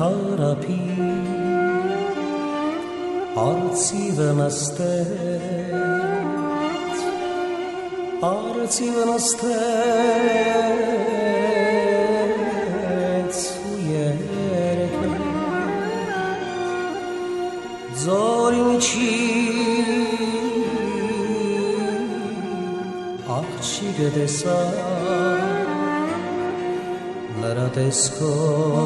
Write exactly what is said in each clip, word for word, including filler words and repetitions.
თარაფი არც ივენასტეც არც ივენასტეც უერეთე ზორინჩი აღჩიგდესა ნარადესკო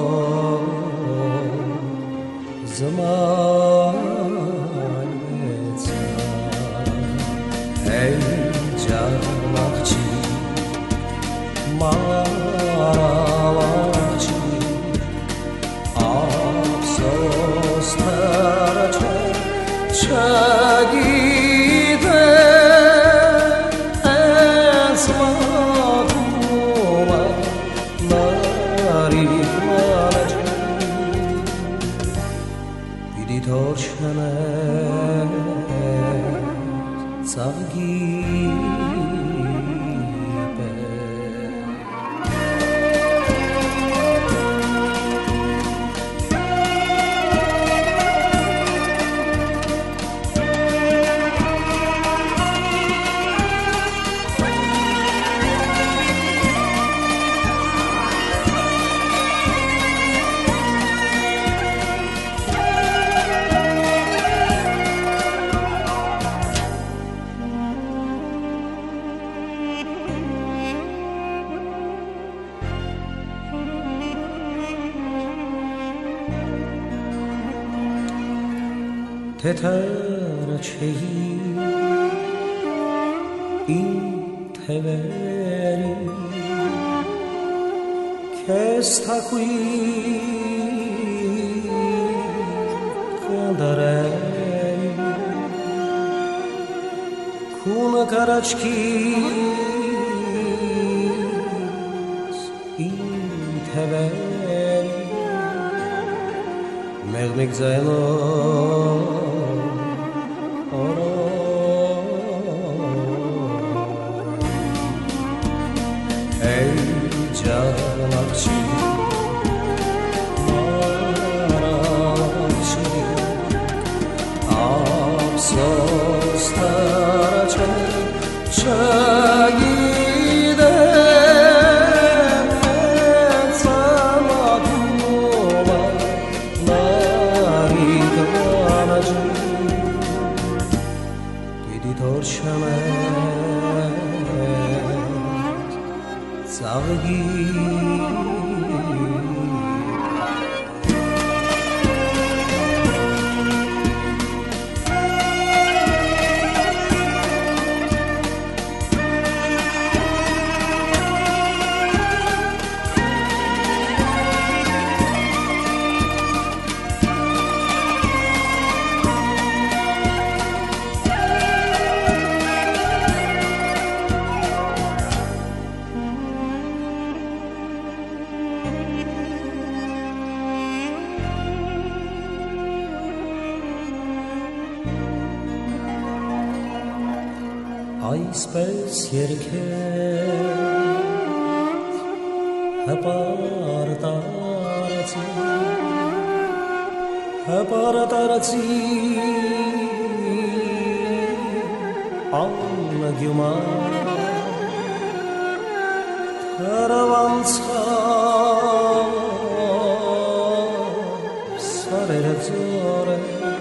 ზმანეცა ჰეი ჯამახჩი მარალახჩი აფსოს თარაჩა ჩაგიდე ესმაკუმა მარიკმალაჩი დიდი თორჩანე წავგი თეთრაჩეი ინთევერი ქესთაქვი კონდარელი ქუნაკარაჩკის ინთევერი მეგმიგზაენო ჯამახჩი მარალახჩი აფსოს თარაჩა ჩაგიდე ეცამაკუმა მარიკმალაჩი დიდი თორჩანე წავგი აისպես երկեց հպարտարացի հպարտարացի աննագյումա հրավանցավ սարերը ձորը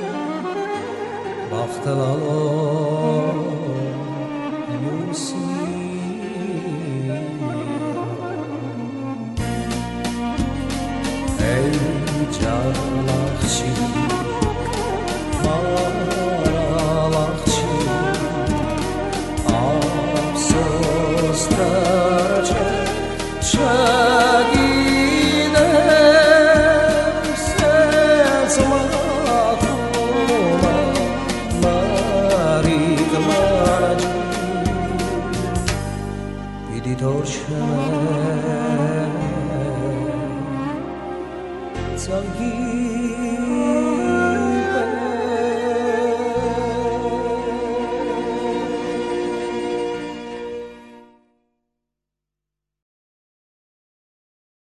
բախտելալով ჯამახჩი მარალახჩი აფსოს თარაჩა ჩაგიდე ესმაკუმა მარიკმალაჩი დიდი თორჩანე წავგი